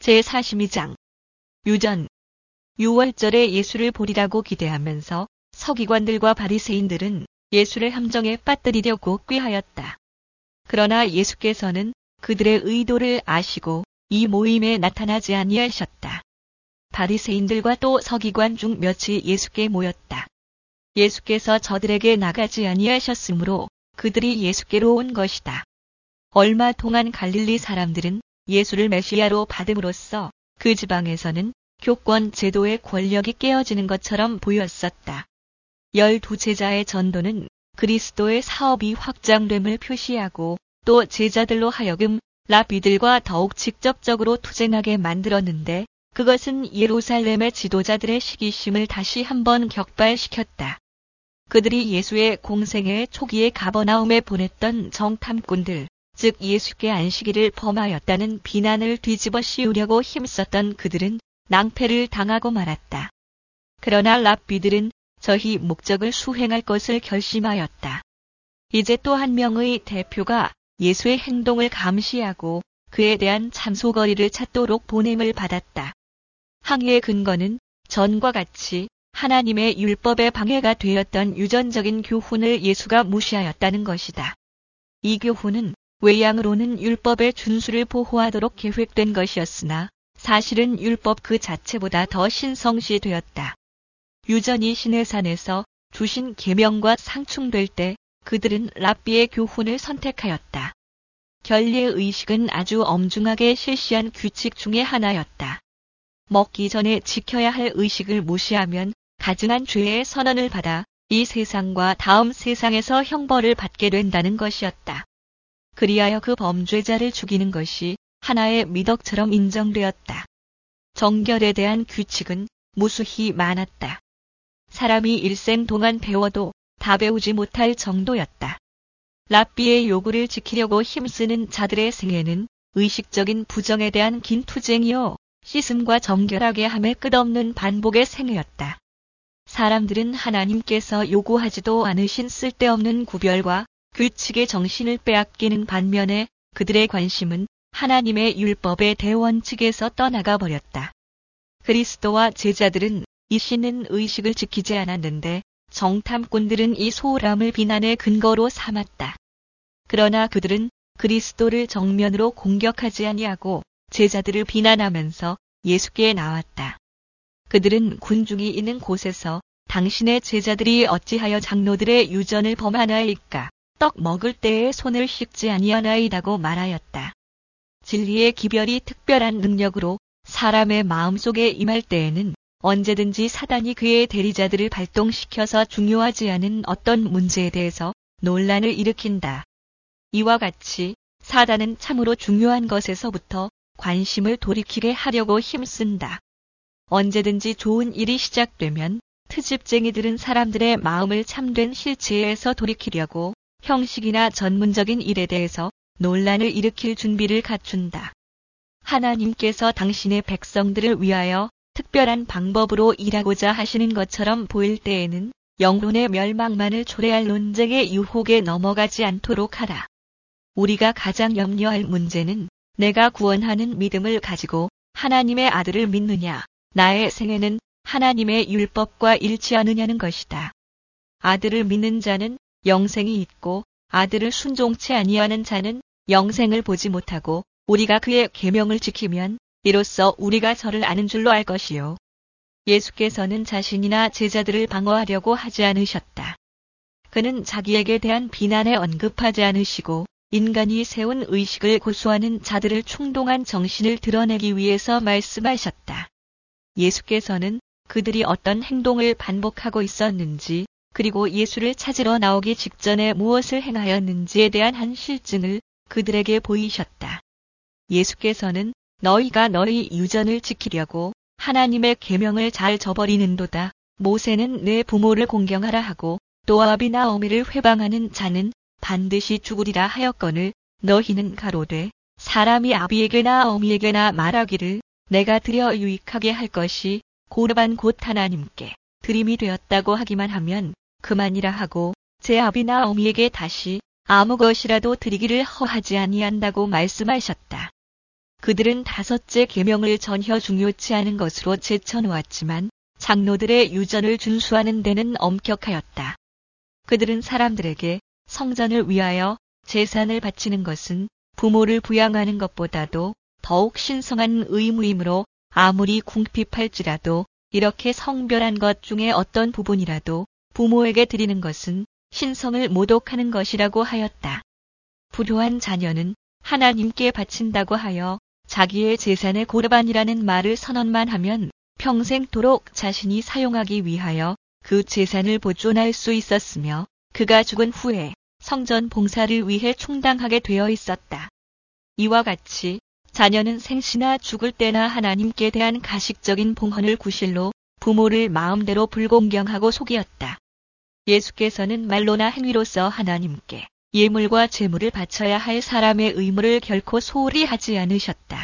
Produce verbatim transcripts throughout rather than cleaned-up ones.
제사십이 장. 유전. 유월절에 예수를 보리라고 기대하면서 서기관들과 바리새인들은 예수를 함정에 빠뜨리려고 꾀하였다. 그러나 예수께서는 그들의 의도를 아시고 이 모임에 나타나지 아니하셨다. 바리새인들과 또 서기관 중 몇이 예수께 모였다. 예수께서 저들에게 나가지 아니하셨으므로 그들이 예수께로 온 것이다. 얼마 동안 갈릴리 사람들은 예수를 메시아로 받음으로써 그 지방에서는 교권 제도의 권력이 깨어지는 것처럼 보였었다. 열두 제자의 전도는 그리스도의 사업이 확장됨을 표시하고 또 제자들로 하여금 랍비들과 더욱 직접적으로 투쟁하게 만들었는데 그것은 예루살렘의 지도자들의 시기심을 다시 한번 격발시켰다. 그들이 예수의 공생애 초기에 가버나움에 보냈던 정탐꾼들, 즉 예수께 안식일을 범하였다는 비난을 뒤집어 씌우려고 힘썼던 그들은 낭패를 당하고 말았다. 그러나 랍비들은 저희 목적을 수행할 것을 결심하였다. 이제 또 한 명의 대표가 예수의 행동을 감시하고 그에 대한 참소거리를 찾도록 보냄을 받았다. 항의의 근거는 전과 같이 하나님의 율법에 방해가 되었던 유전적인 교훈을 예수가 무시하였다는 것이다. 이 교훈은 외양으로는 율법의 준수를 보호하도록 계획된 것이었으나 사실은 율법 그 자체보다 더 신성시되었다. 유전이 시내산에서 주신 계명과 상충될 때 그들은 랍비의 교훈을 선택하였다. 결례 의식은 아주 엄중하게 실시한 규칙 중의 하나였다. 먹기 전에 지켜야 할 의식을 무시하면 가증한 죄의 선언을 받아 이 세상과 다음 세상에서 형벌을 받게 된다는 것이었다. 그리하여 그 범죄자를 죽이는 것이 하나의 미덕처럼 인정되었다. 정결에 대한 규칙은 무수히 많았다. 사람이 일생 동안 배워도 다 배우지 못할 정도였다. 랍비의 요구를 지키려고 힘쓰는 자들의 생애는 의식적인 부정에 대한 긴 투쟁이요 씻음과 정결하게 함의 끝없는 반복의 생애였다. 사람들은 하나님께서 요구하지도 않으신 쓸데없는 구별과 규칙의 정신을 빼앗기는 반면에 그들의 관심은 하나님의 율법의 대원칙에서 떠나가 버렸다. 그리스도와 제자들은 이 씻는 의식을 지키지 않았는데 정탐꾼들은 이 소홀함을 비난의 근거로 삼았다. 그러나 그들은 그리스도를 정면으로 공격하지 아니하고 제자들을 비난하면서 예수께 나왔다. 그들은 군중이 있는 곳에서 당신의 제자들이 어찌하여 장로들의 유전을 범하나이까 떡 먹을 때에 손을 씻지 아니하나이다고 말하였다. 진리의 기별이 특별한 능력으로 사람의 마음속에 임할 때에는 언제든지 사단이 그의 대리자들을 발동시켜서 중요하지 않은 어떤 문제에 대해서 논란을 일으킨다. 이와 같이 사단은 참으로 중요한 것에서부터 관심을 돌이키게 하려고 힘쓴다. 언제든지 좋은 일이 시작되면 트집쟁이들은 사람들의 마음을 참된 실체에서 돌이키려고 형식이나 전문적인 일에 대해서 논란을 일으킬 준비를 갖춘다. 하나님께서 당신의 백성들을 위하여 특별한 방법으로 일하고자 하시는 것처럼 보일 때에는 영혼의 멸망만을 초래할 논쟁의 유혹에 넘어가지 않도록 하라. 우리가 가장 염려할 문제는 내가 구원하는 믿음을 가지고 하나님의 아들을 믿느냐, 나의 생애는 하나님의 율법과 일치하느냐는 것이다. 아들을 믿는 자는 영생이 있고 아들을 순종치 아니하는 자는 영생을 보지 못하고 우리가 그의 계명을 지키면 이로써 우리가 저를 아는 줄로 알 것이요. 예수께서는 자신이나 제자들을 방어하려고 하지 않으셨다. 그는 자기에게 대한 비난에 언급하지 않으시고 인간이 세운 의식을 고수하는 자들을 충동한 정신을 드러내기 위해서 말씀하셨다. 예수께서는 그들이 어떤 행동을 반복하고 있었는지 그리고 예수를 찾으러 나오기 직전에 무엇을 행하였는지에 대한 한 실증을 그들에게 보이셨다. 예수께서는 너희가 너희 유전을 지키려고 하나님의 계명을 잘 저버리는도다. 모세는 내 부모를 공경하라 하고 또 아비나 어미를 회방하는 자는 반드시 죽으리라 하였거늘 너희는 가로되 사람이 아비에게나 어미에게나 말하기를 내가 드려 유익하게 할 것이 고르반 곧 하나님께 드림이 되었다고 하기만 하면 그만이라 하고 제 아비나 어미에게 다시 아무 것이라도 드리기를 허하지 아니한다고 말씀하셨다. 그들은 다섯째 계명을 전혀 중요치 않은 것으로 제쳐놓았지만 장로들의 유전을 준수하는 데는 엄격하였다. 그들은 사람들에게 성전을 위하여 제산을 바치는 것은 부모를 부양하는 것보다도 더욱 신성한 의무이므로 아무리 궁핍할지라도 이렇게 성별한 것 중에 어떤 부분이라도 부모에게 드리는 것은 신성을 모독하는 것이라고 하였다. 불효한 자녀는 하나님께 바친다고 하여 자기의 재산의 고르반이라는 말을 선언만 하면 평생토록 자신이 사용하기 위하여 그 재산을 보존할 수 있었으며 그가 죽은 후에 성전 봉사를 위해 충당하게 되어 있었다. 이와 같이 자녀는 생시나 죽을 때나 하나님께 대한 가식적인 봉헌을 구실로 부모를 마음대로 불공경하고 속이었다. 예수께서는 말로나 행위로서 하나님께 예물과 제물을 바쳐야 할 사람의 의무를 결코 소홀히 하지 않으셨다.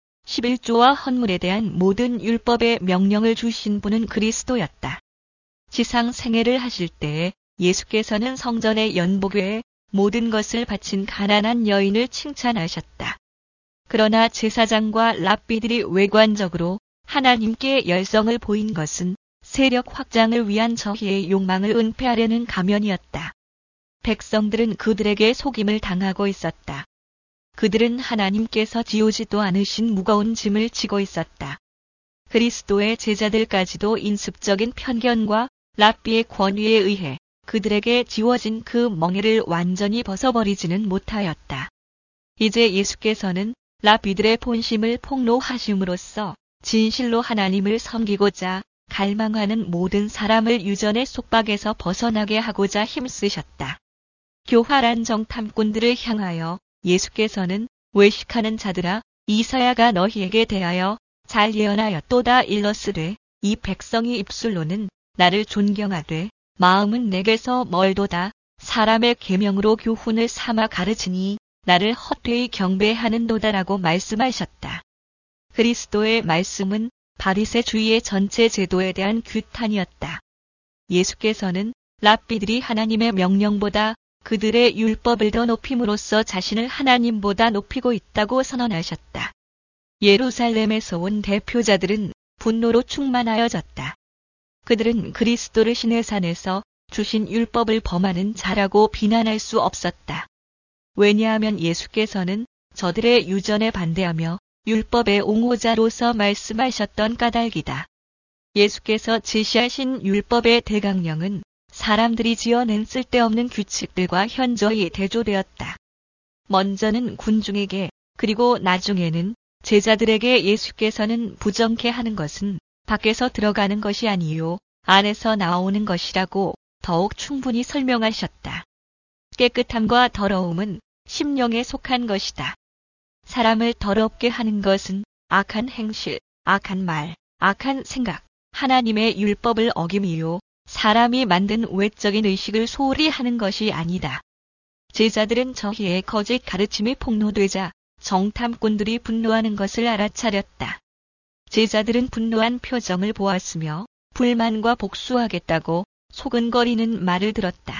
십일조와 헌물에 대한 모든 율법의 명령을 주신 분은 그리스도였다. 지상 생애를 하실 때에 예수께서는 성전의 연복외에 모든 것을 바친 가난한 여인을 칭찬하셨다. 그러나 제사장과 랍비들이 외관적으로 하나님께 열성을 보인 것은 세력 확장을 위한 저희의 욕망을 은폐하려는 가면이었다. 백성들은 그들에게 속임을 당하고 있었다. 그들은 하나님께서 지우지도 않으신 무거운 짐을 지고 있었다. 그리스도의 제자들까지도 인습적인 편견과 랍비의 권위에 의해 그들에게 지워진 그 멍에를 완전히 벗어버리지는 못하였다. 이제 예수께서는 랍비들의 본심을 폭로하심으로써 진실로 하나님을 섬기고자 갈망하는 모든 사람을 유전의 속박에서 벗어나게 하고자 힘쓰셨다. 교활한 정탐꾼들을 향하여 예수께서는 외식하는 자들아 이사야가 너희에게 대하여 잘 예언하였도다 일러스되 이 백성이 입술로는 나를 존경하되 마음은 내게서 멀도다. 사람의 계명으로 교훈을 삼아 가르치니 나를 헛되이 경배하는도다라고 말씀하셨다. 그리스도의 말씀은 바리새주의의 전체 제도에 대한 규탄이었다. 예수께서는 랍비들이 하나님의 명령보다 그들의 율법을 더 높임으로써 자신을 하나님보다 높이고 있다고 선언하셨다. 예루살렘에서 온 대표자들은 분노로 충만하여졌다. 그들은 그리스도를 시내산에서 주신 율법을 범하는 자라고 비난할 수 없었다. 왜냐하면 예수께서는 저들의 유전에 반대하며 율법의 옹호자로서 말씀하셨던 까닭이다. 예수께서 제시하신 율법의 대강령은 사람들이 지어낸 쓸데없는 규칙들과 현저히 대조되었다. 먼저는 군중에게 그리고 나중에는 제자들에게 예수께서는 부정케 하는 것은 밖에서 들어가는 것이 아니요 안에서 나오는 것이라고 더욱 충분히 설명하셨다. 깨끗함과 더러움은 심령에 속한 것이다. 사람을 더럽게 하는 것은 악한 행실, 악한 말, 악한 생각, 하나님의 율법을 어김이요 사람이 만든 외적인 의식을 소홀히 하는 것이 아니다. 제자들은 저희의 거짓 가르침이 폭로되자 정탐꾼들이 분노하는 것을 알아차렸다. 제자들은 분노한 표정을 보았으며 불만과 복수하겠다고 소근거리는 말을 들었다.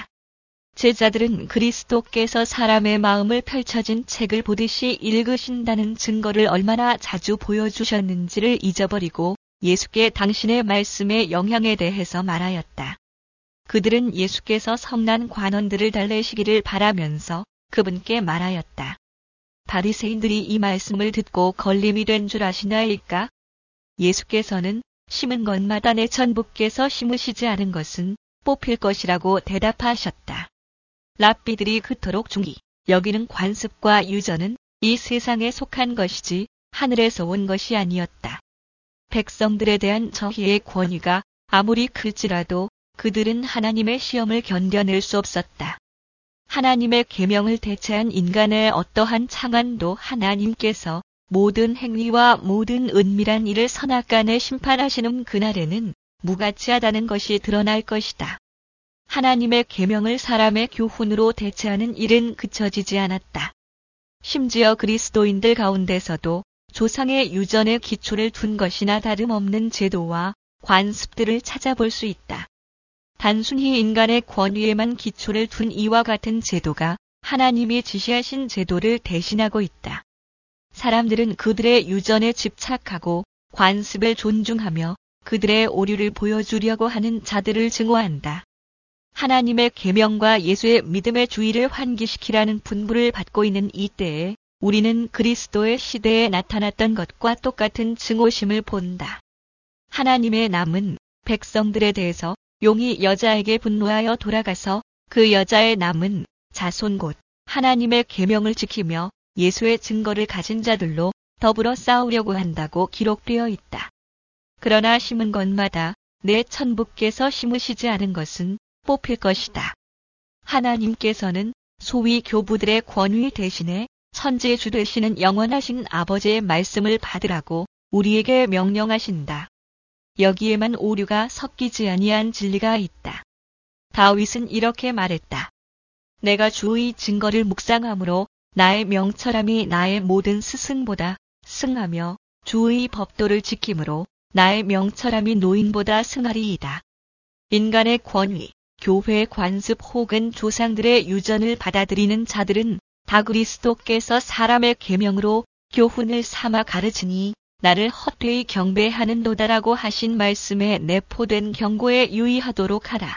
제자들은 그리스도께서 사람의 마음을 펼쳐진 책을 보듯이 읽으신다는 증거를 얼마나 자주 보여주셨는지를 잊어버리고 예수께 당신의 말씀의 영향에 대해서 말하였다. 그들은 예수께서 성난 관원들을 달래시기를 바라면서 그분께 말하였다. 바리새인들이 이 말씀을 듣고 걸림이 된 줄 아시나이까? 예수께서는 심은 것마다 내 전부께서 심으시지 않은 것은 뽑힐 것이라고 대답하셨다. 랍비들이 그토록 중히 여기는 관습과 유전은 이 세상에 속한 것이지 하늘에서 온 것이 아니었다. 백성들에 대한 저희의 권위가 아무리 클지라도 그들은 하나님의 시험을 견뎌낼 수 없었다. 하나님의 계명을 대체한 인간의 어떠한 창안도 하나님께서 모든 행위와 모든 은밀한 일을 선악간에 심판하시는 그날에는 무가치하다는 것이 드러날 것이다. 하나님의 계명을 사람의 교훈으로 대체하는 일은 그쳐지지 않았다. 심지어 그리스도인들 가운데서도 조상의 유전에 기초를 둔 것이나 다름없는 제도와 관습들을 찾아볼 수 있다. 단순히 인간의 권위에만 기초를 둔 이와 같은 제도가 하나님이 지시하신 제도를 대신하고 있다. 사람들은 그들의 유전에 집착하고 관습을 존중하며 그들의 오류를 보여주려고 하는 자들을 증오한다. 하나님의 계명과 예수의 믿음의 주의를 환기시키라는 분부를 받고 있는 이때에 우리는 그리스도의 시대에 나타났던 것과 똑같은 증오심을 본다. 하나님의 남은 백성들에 대해서 용이 여자에게 분노하여 돌아가서 그 여자의 남은 자손 곧 하나님의 계명을 지키며 예수의 증거를 가진 자들로 더불어 싸우려고 한다고 기록되어 있다. 그러나 심은 것마다 내 천부께서 심으시지 않은 것은 뽑힐 것이다. 하나님께서는 소위 교부들의 권위 대신에 천지주 되시는 영원하신 아버지의 말씀을 받으라고 우리에게 명령하신다. 여기에만 오류가 섞이지 아니한 진리가 있다. 다윗은 이렇게 말했다. 내가 주의 증거를 묵상함으로 나의 명철함이 나의 모든 스승보다 승하며 주의 법도를 지킴으로 나의 명철함이 노인보다 승하리이다. 인간의 권위, 교회의 관습 혹은 조상들의 유전을 받아들이는 자들은 다 그리스도께서 사람의 계명으로 교훈을 삼아 가르치니 나를 헛되이 경배하는도다라고 하신 말씀에 내포된 경고에 유의하도록 하라.